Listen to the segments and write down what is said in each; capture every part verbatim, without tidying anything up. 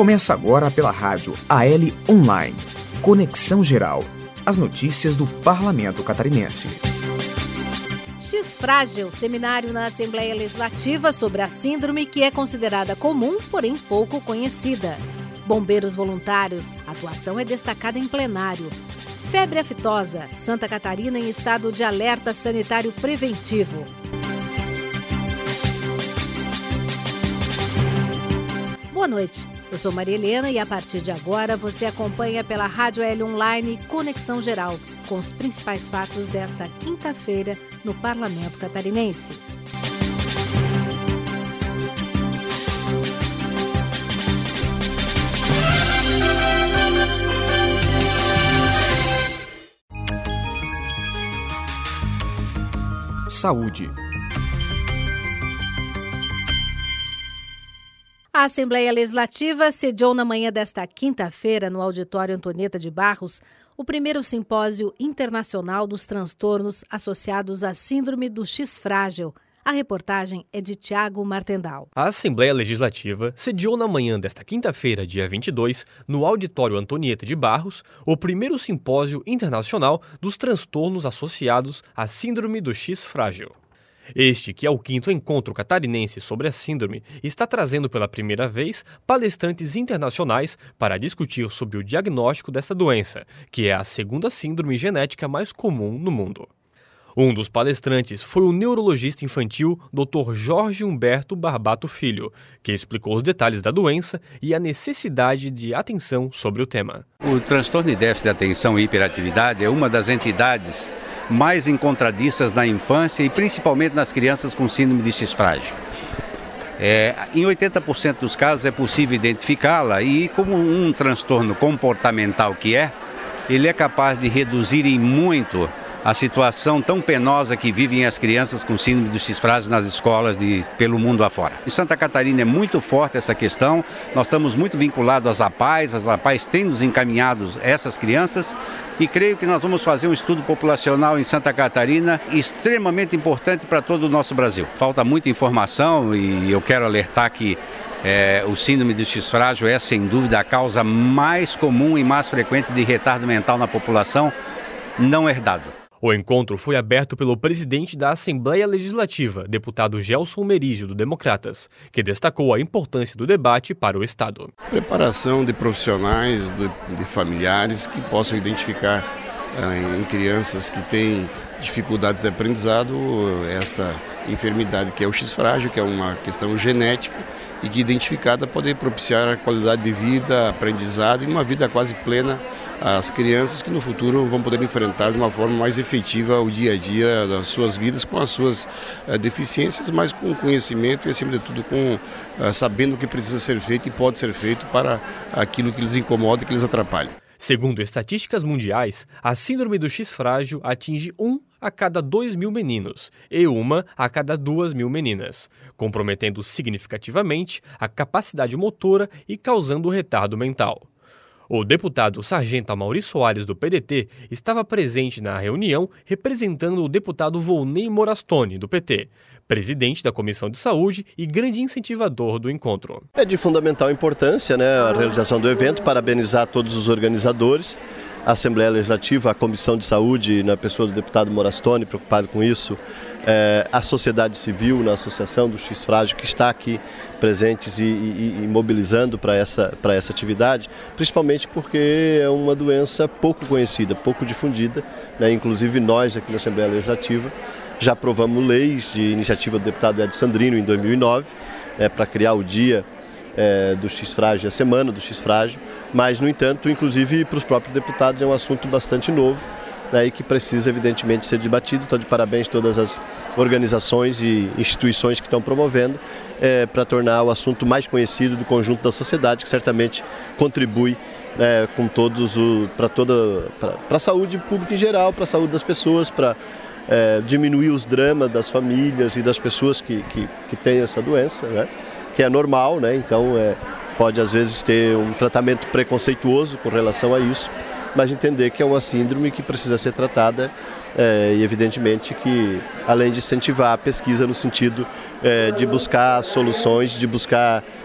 Começa agora pela rádio A L Online. Conexão Geral. As notícias do Parlamento Catarinense. X-Frágil, seminário na Assembleia Legislativa sobre a síndrome que é considerada comum, porém pouco conhecida. Bombeiros voluntários, a atuação é destacada em plenário. Febre aftosa, Santa Catarina em estado de alerta sanitário preventivo. Boa noite, eu sou Maria Helena e a partir de agora você acompanha pela Rádio L Online Conexão Geral, com os principais fatos desta quinta-feira no Parlamento Catarinense. Saúde. A Assembleia Legislativa sediou na manhã desta quinta-feira, no Auditório Antonieta de Barros, o primeiro simpósio internacional dos transtornos associados à síndrome do X-Frágil. A reportagem é de Tiago Martendal. A Assembleia Legislativa sediou na manhã desta quinta-feira, dia vinte e dois, no Auditório Antonieta de Barros, o primeiro simpósio internacional dos transtornos associados à síndrome do X-Frágil. Este, que é o quinto encontro catarinense sobre a síndrome, está trazendo pela primeira vez palestrantes internacionais para discutir sobre o diagnóstico desta doença, que é a segunda síndrome genética mais comum no mundo. Um dos palestrantes foi o neurologista infantil doutor Jorge Humberto Barbato Filho, que explicou os detalhes da doença e a necessidade de atenção sobre o tema. O transtorno de déficit de atenção e hiperatividade é uma das entidades mais encontradiças na infância e principalmente nas crianças com síndrome de X-Frágil. É, em oitenta por cento dos casos é possível identificá-la e, como um transtorno comportamental que é, ele é capaz de reduzir em muito a situação tão penosa que vivem as crianças com síndrome do X-Frágil nas escolas de, pelo mundo afora. Em Santa Catarina é muito forte essa questão, nós estamos muito vinculados às APAES, as APAES têm nos encaminhado essas crianças e creio que nós vamos fazer um estudo populacional em Santa Catarina extremamente importante para todo o nosso Brasil. Falta muita informação e eu quero alertar que É, o síndrome do X-Frágil é, sem dúvida, a causa mais comum e mais frequente de retardo mental na população não herdado. O encontro foi aberto pelo presidente da Assembleia Legislativa, deputado Gelson Merizio, do Democratas, que destacou a importância do debate para o Estado. Preparação de profissionais, de, de familiares que possam identificar ah, em crianças que têm dificuldades de aprendizado esta enfermidade que é o X-Frágil, que é uma questão genética e que identificada pode propiciar a qualidade de vida, aprendizado e uma vida quase plena às crianças que no futuro vão poder enfrentar de uma forma mais efetiva o dia a dia das suas vidas com as suas uh, deficiências, mas com conhecimento e acima de tudo com uh, sabendo o que precisa ser feito e pode ser feito para aquilo que lhes incomoda e que lhes atrapalha. Segundo estatísticas mundiais, a síndrome do X-Frágil atinge um a cada dois mil meninos e uma a cada duas mil meninas, comprometendo significativamente a capacidade motora e causando retardo mental. O deputado Sargento Amaury Soares, do P D T, estava presente na reunião representando o deputado Volney Morastone, do P T, presidente da Comissão de Saúde e grande incentivador do encontro. É de fundamental importância, né, a realização do evento, parabenizar todos os organizadores, a Assembleia Legislativa, a Comissão de Saúde, na pessoa do deputado Morastone, preocupado com isso, é, a sociedade civil, na Associação do X-Frágil, que está aqui presentes e, e, e mobilizando para essa, para essa atividade, principalmente porque é uma doença pouco conhecida, pouco difundida, né? Inclusive nós aqui na Assembleia Legislativa já aprovamos leis de iniciativa do deputado Edson Sandrino em dois mil e nove, né, para criar o dia é, do X-Frágil, a semana do X-Frágil, mas no entanto, inclusive para os próprios deputados é um assunto bastante novo, né, e que precisa evidentemente ser debatido. Então, de parabéns a todas as organizações e instituições que estão promovendo é, para tornar o assunto mais conhecido do conjunto da sociedade, que certamente contribui é, com todos o para toda para a saúde pública em geral, para a saúde das pessoas, para é, diminuir os dramas das famílias e das pessoas que, que, que têm essa doença, né, que é normal, né, então é, pode às vezes ter um tratamento preconceituoso com relação a isso, mas entender que é uma síndrome que precisa ser tratada é, e evidentemente que, além de incentivar a pesquisa no sentido é, de buscar soluções, de buscar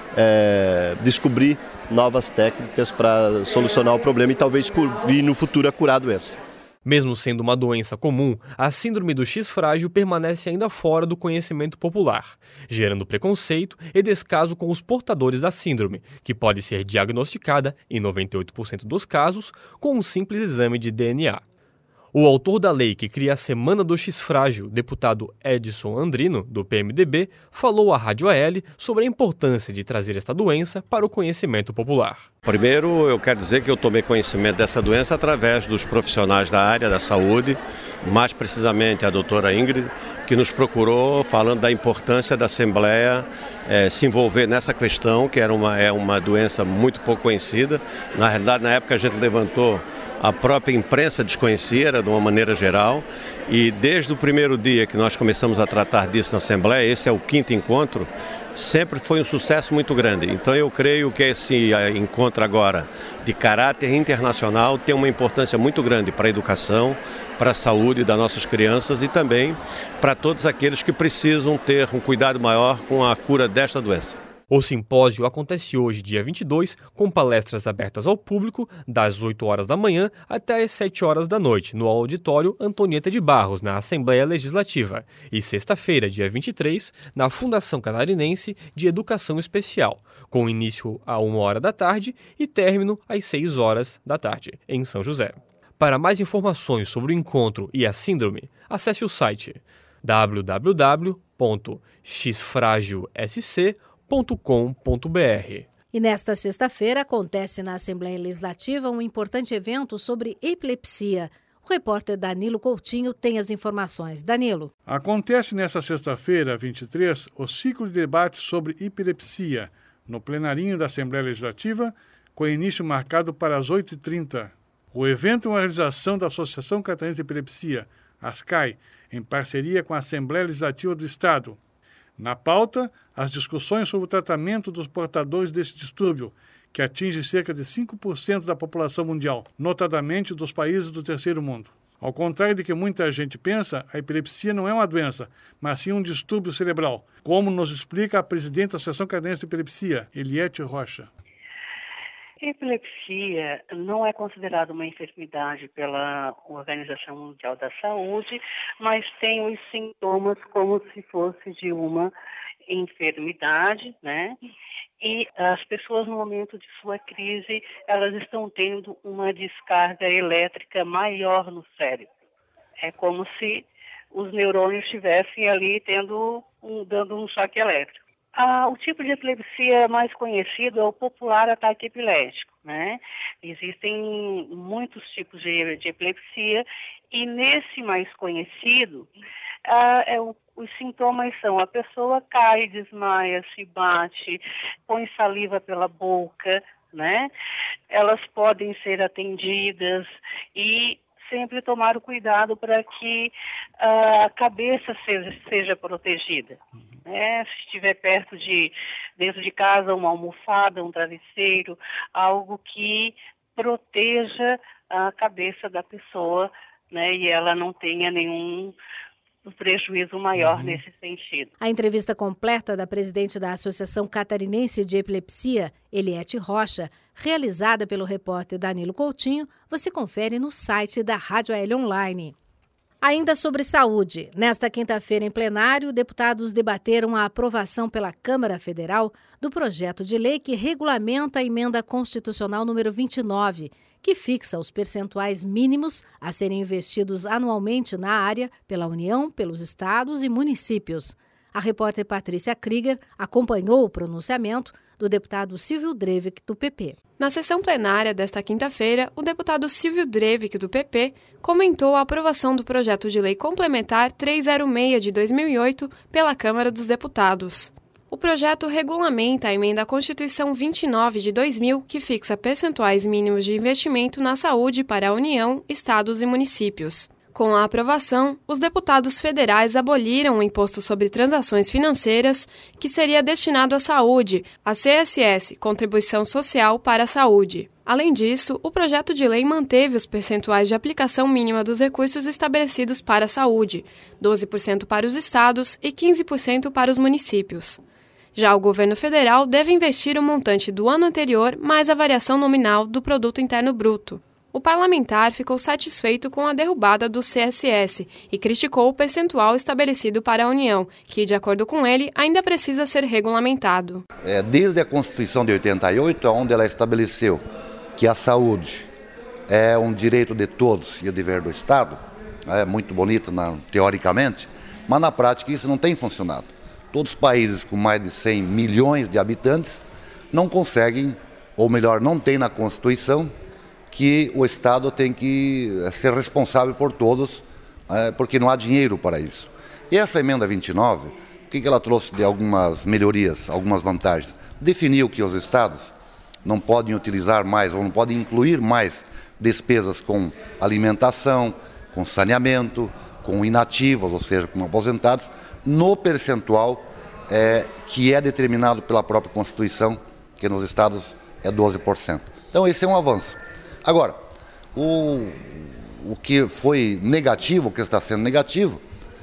é, descobrir novas técnicas para solucionar o problema e talvez vir no futuro a curar a doença. Mesmo sendo uma doença comum, a síndrome do X frágil permanece ainda fora do conhecimento popular, gerando preconceito e descaso com os portadores da síndrome, que pode ser diagnosticada, em noventa e oito por cento dos casos, com um simples exame de D N A. O autor da lei que cria a Semana do X frágil, deputado Edson Andrino, do P M D B, falou à Rádio A L sobre a importância de trazer esta doença para o conhecimento popular. Primeiro, eu quero dizer que eu tomei conhecimento dessa doença através dos profissionais da área da saúde, mais precisamente a doutora Ingrid, que nos procurou falando da importância da Assembleia eh, se envolver nessa questão, que era uma, é uma doença muito pouco conhecida. Na realidade, na época a gente levantou, a própria imprensa desconhecia de uma maneira geral, e desde o primeiro dia que nós começamos a tratar disso na Assembleia, esse é o quinto encontro, sempre foi um sucesso muito grande. Então eu creio que esse encontro agora de caráter internacional tem uma importância muito grande para a educação, para a saúde das nossas crianças e também para todos aqueles que precisam ter um cuidado maior com a cura desta doença. O simpósio acontece hoje, dia vinte e dois, com palestras abertas ao público, das oito horas da manhã até as sete horas da noite, no auditório Antonieta de Barros, na Assembleia Legislativa, e sexta-feira, dia vinte e três, na Fundação Catarinense de Educação Especial, com início a uma hora da tarde e término às seis horas da tarde, em São José. Para mais informações sobre o encontro e a síndrome, acesse o site w w w ponto x fragil s c ponto com ponto b r. E nesta sexta-feira acontece na Assembleia Legislativa um importante evento sobre epilepsia. O repórter Danilo Coutinho tem as informações. Danilo. Acontece nesta sexta-feira, vinte e três, o ciclo de debates sobre epilepsia, no plenarinho da Assembleia Legislativa, com início marcado para as oito e trinta. O evento é uma realização da Associação Catarinense de Epilepsia, ASCAI, em parceria com a Assembleia Legislativa do Estado. Na pauta, as discussões sobre o tratamento dos portadores desse distúrbio, que atinge cerca de cinco por cento da população mundial, notadamente dos países do terceiro mundo. Ao contrário de que muita gente pensa, a epilepsia não é uma doença, mas sim um distúrbio cerebral, como nos explica a presidente da Associação Catarinense de Epilepsia, Eliette Rocha. Epilepsia não é considerada uma enfermidade pela Organização Mundial da Saúde, mas tem os sintomas como se fosse de uma enfermidade, né? E as pessoas, no momento de sua crise, elas estão tendo uma descarga elétrica maior no cérebro. É como se os neurônios estivessem ali tendo um, dando um choque elétrico. Ah, o tipo de epilepsia mais conhecido é o popular ataque epilético, né? Existem muitos tipos de, de epilepsia e nesse mais conhecido, ah, é o, os sintomas são a pessoa cai, desmaia, se bate, põe saliva pela boca, né? Elas podem ser atendidas e sempre tomar o cuidado para que uh, a cabeça seja, seja protegida. Né? Se estiver perto de, dentro de casa, uma almofada, um travesseiro, algo que proteja a cabeça da pessoa, né? E ela não tenha nenhum prejuízo maior uhum. nesse sentido. A entrevista completa da presidente da Associação Catarinense de Epilepsia, Eliette Rocha, realizada pelo repórter Danilo Coutinho, você confere no site da Rádio A L Online. Ainda sobre saúde, nesta quinta-feira em plenário, deputados debateram a aprovação pela Câmara Federal do projeto de lei que regulamenta a emenda constitucional número vinte e nove, que fixa os percentuais mínimos a serem investidos anualmente na área pela União, pelos estados e municípios. A repórter Patrícia Krieger acompanhou o pronunciamento do deputado Silvio Drevic, do P P. Na sessão plenária desta quinta-feira, o deputado Silvio Drevic, do P P, comentou a aprovação do projeto de lei complementar trezentos e seis de dois mil e oito pela Câmara dos Deputados. O projeto regulamenta a emenda à Constituição vinte e nove de dois mil, que fixa percentuais mínimos de investimento na saúde para a União, estados e municípios. Com a aprovação, os deputados federais aboliram o Imposto sobre Transações Financeiras, que seria destinado à saúde, a C S S, Contribuição Social para a Saúde. Além disso, o projeto de lei manteve os percentuais de aplicação mínima dos recursos estabelecidos para a saúde, doze por cento para os estados e quinze por cento para os municípios. Já o governo federal deve investir o montante do ano anterior mais a variação nominal do Produto Interno Bruto. O parlamentar ficou satisfeito com a derrubada do C S S e criticou o percentual estabelecido para a União, que, de acordo com ele, ainda precisa ser regulamentado. É, desde a Constituição de oitenta e oito, onde ela estabeleceu que a saúde é um direito de todos e o dever do Estado, é muito bonito na, teoricamente, mas na prática isso não tem funcionado. Todos os países com mais de cem milhões de habitantes não conseguem, ou melhor, não tem na Constituição, que o Estado tem que ser responsável por todos, é, porque não há dinheiro para isso. E essa emenda vinte e nove, o que ela trouxe de algumas melhorias, algumas vantagens? Definiu que os Estados não podem utilizar mais, ou não podem incluir mais despesas com alimentação, com saneamento, com inativos, ou seja, com aposentados, no percentual é, que é determinado pela própria Constituição, que nos Estados é doze por cento. Então esse é um avanço. Agora, o, o que foi negativo, o que está sendo negativo,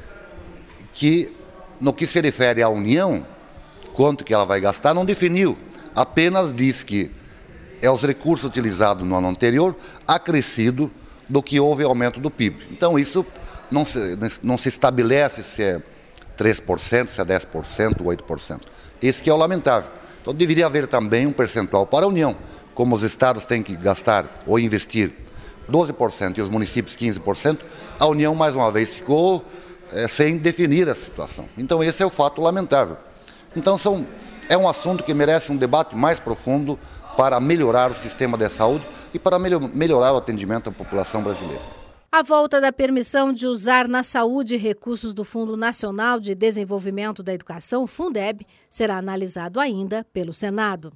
que no que se refere à União, quanto que ela vai gastar, não definiu. Apenas diz que é os recursos utilizados no ano anterior, acrescido do que houve aumento do P I B. Então isso não se, não se estabelece se é três por cento, se é dez por cento, oito por cento. Esse que é o lamentável. Então deveria haver também um percentual para a União. Como os estados têm que gastar ou investir doze por cento e os municípios quinze por cento, a União mais uma vez ficou é, sem definir a situação. Então esse é o fato lamentável. Então são, é um assunto que merece um debate mais profundo para melhorar o sistema de saúde e para melhorar o atendimento à população brasileira. A volta da permissão de usar na saúde recursos do Fundo Nacional de Desenvolvimento da Educação, Fundeb, será analisado ainda pelo Senado.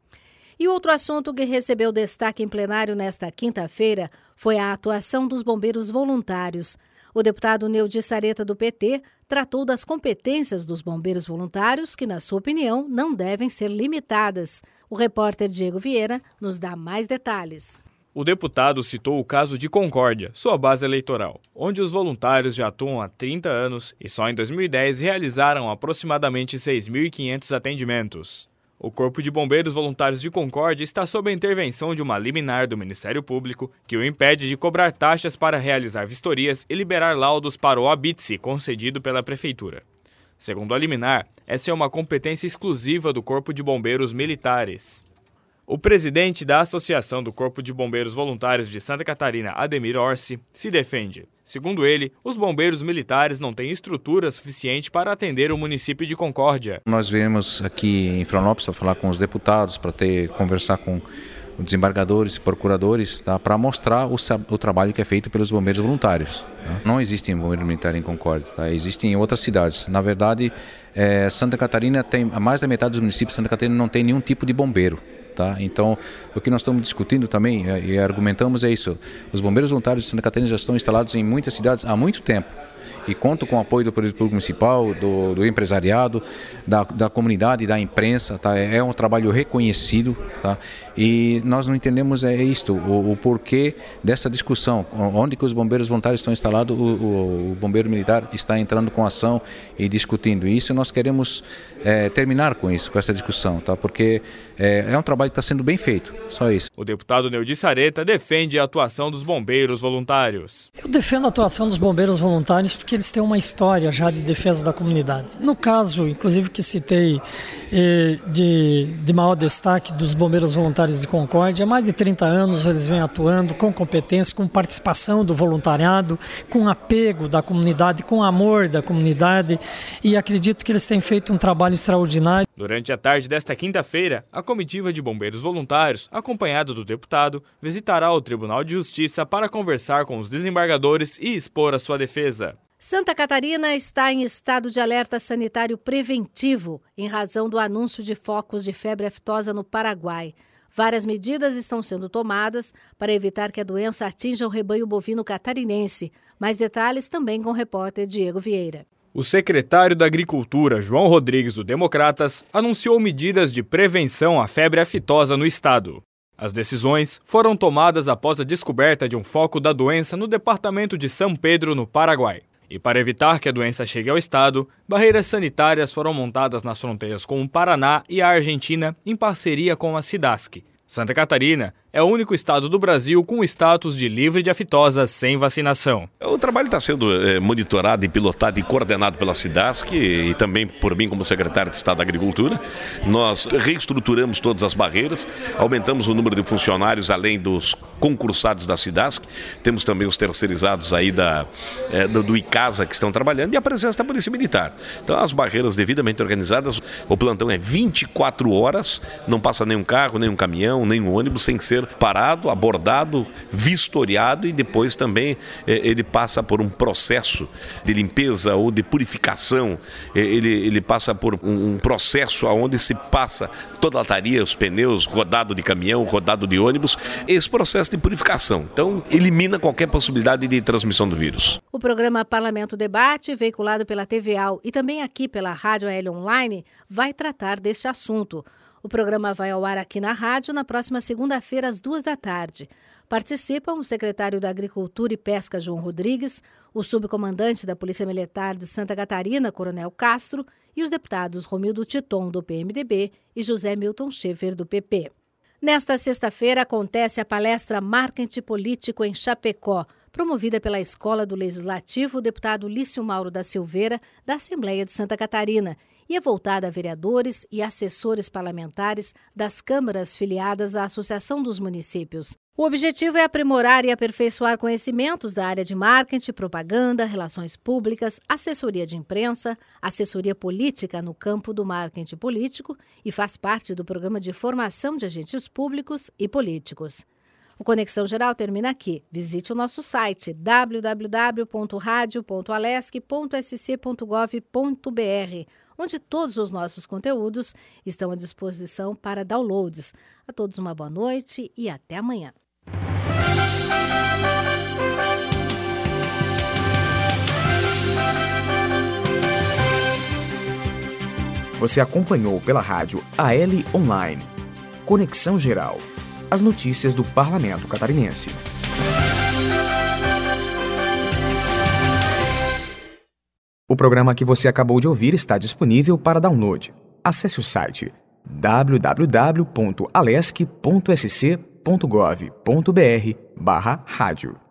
E outro assunto que recebeu destaque em plenário nesta quinta-feira foi a atuação dos bombeiros voluntários. O deputado Neudir Sareta, do P T, tratou das competências dos bombeiros voluntários que, na sua opinião, não devem ser limitadas. O repórter Diego Vieira nos dá mais detalhes. O deputado citou o caso de Concórdia, sua base eleitoral, onde os voluntários já atuam há trinta anos e só em dois mil e dez realizaram aproximadamente seis mil e quinhentos atendimentos. O Corpo de Bombeiros Voluntários de Concórdia está sob a intervenção de uma liminar do Ministério Público que o impede de cobrar taxas para realizar vistorias e liberar laudos para o Habite-se concedido pela Prefeitura. Segundo a liminar, essa é uma competência exclusiva do Corpo de Bombeiros Militares. O presidente da Associação do Corpo de Bombeiros Voluntários de Santa Catarina, Ademir Orsi, se defende. Segundo ele, os bombeiros militares não têm estrutura suficiente para atender o município de Concórdia. Nós viemos aqui em Florianópolis para falar com os deputados, para ter, conversar com os desembargadores, procuradores, tá, para mostrar o, o trabalho que é feito pelos bombeiros voluntários. Tá? Não existe bombeiro militar em Concórdia, tá? Existem em outras cidades. Na verdade, é, Santa Catarina tem, a mais da metade dos municípios de Santa Catarina não tem nenhum tipo de bombeiro. Tá? Então, o que nós estamos discutindo também e argumentamos é isso. Os bombeiros voluntários de Santa Catarina já estão instalados em muitas cidades há muito tempo e contam com o apoio do Poder Público Municipal, do, do empresariado, da, da comunidade, da imprensa. Tá? É um trabalho reconhecido, tá? E nós não entendemos é isto, o, o porquê dessa discussão. Onde que os bombeiros voluntários estão instalados, o, o, o bombeiro militar está entrando com ação e discutindo isso. Nós queremos é, terminar com isso, com essa discussão, tá? Porque é, é um trabalho que está sendo bem feito, só isso. O deputado Neudir Sareta defende a atuação dos bombeiros voluntários. Eu defendo a atuação dos bombeiros voluntários porque eles têm uma história já de defesa da comunidade. No caso, inclusive, que citei eh, de, de maior destaque dos bombeiros voluntários de Concórdia, há mais de trinta anos eles vêm atuando com competência, com participação do voluntariado, com apego da comunidade, com amor da comunidade, e acredito que eles têm feito um trabalho extraordinário. Durante a tarde desta quinta-feira, a comitiva de bombeiros voluntários, acompanhada do deputado, visitará o Tribunal de Justiça para conversar com os desembargadores e expor a sua defesa. Santa Catarina está em estado de alerta sanitário preventivo em razão do anúncio de focos de febre aftosa no Paraguai. Várias medidas estão sendo tomadas para evitar que a doença atinja o rebanho bovino catarinense. Mais detalhes também com o repórter Diego Vieira. O secretário da Agricultura, João Rodrigues, do Democratas, anunciou medidas de prevenção à febre aftosa no estado. As decisões foram tomadas após a descoberta de um foco da doença no departamento de São Pedro, no Paraguai. E para evitar que a doença chegue ao estado, barreiras sanitárias foram montadas nas fronteiras com o Paraná e a Argentina em parceria com a SIDASC. Santa Catarina é o único estado do Brasil com status de livre de aftosa sem vacinação. O trabalho está sendo é, monitorado e pilotado e coordenado pela SIDASC e também por mim como secretário de Estado da Agricultura. Nós reestruturamos todas as barreiras, aumentamos o número de funcionários além dos concursados da SIDASC. Temos também os terceirizados aí da, é, do, do ICASA que estão trabalhando e a presença da Polícia Militar. Então as barreiras devidamente organizadas, o plantão é vinte e quatro horas, não passa nenhum carro, nenhum caminhão, nenhum ônibus sem ser parado, abordado, vistoriado e depois também eh, ele passa por um processo de limpeza ou de purificação, eh, ele, ele passa por um, um processo onde se passa toda a lataria, os pneus, rodado de caminhão, rodado de ônibus, esse processo de purificação. Então, elimina qualquer possibilidade de transmissão do vírus. O programa Parlamento Debate, veiculado pela T V A L e também aqui pela Rádio A L Online, vai tratar deste assunto. O programa vai ao ar aqui na rádio na próxima segunda-feira, às duas da tarde. Participam o secretário da Agricultura e Pesca, João Rodrigues, o subcomandante da Polícia Militar de Santa Catarina, Coronel Castro, e os deputados Romildo Titon, do P M D B, e José Milton Schaefer, do P P. Nesta sexta-feira acontece a palestra Marketing Político em Chapecó, promovida pela Escola do Legislativo, o deputado Lício Mauro da Silveira, da Assembleia de Santa Catarina, e é voltada a vereadores e assessores parlamentares das câmaras filiadas à Associação dos Municípios. O objetivo é aprimorar e aperfeiçoar conhecimentos da área de marketing, propaganda, relações públicas, assessoria de imprensa, assessoria política no campo do marketing político e faz parte do programa de formação de agentes públicos e políticos. O Conexão Geral termina aqui. Visite o nosso site w w w ponto radio ponto alesc ponto s c ponto gov ponto b r, onde todos os nossos conteúdos estão à disposição para downloads. A todos uma boa noite e até amanhã. Você acompanhou pela rádio A L Online. Conexão Geral. As notícias do Parlamento Catarinense. O programa que você acabou de ouvir está disponível para download. Acesse o site w w w ponto alesc ponto s c ponto gov ponto b r barra rádio.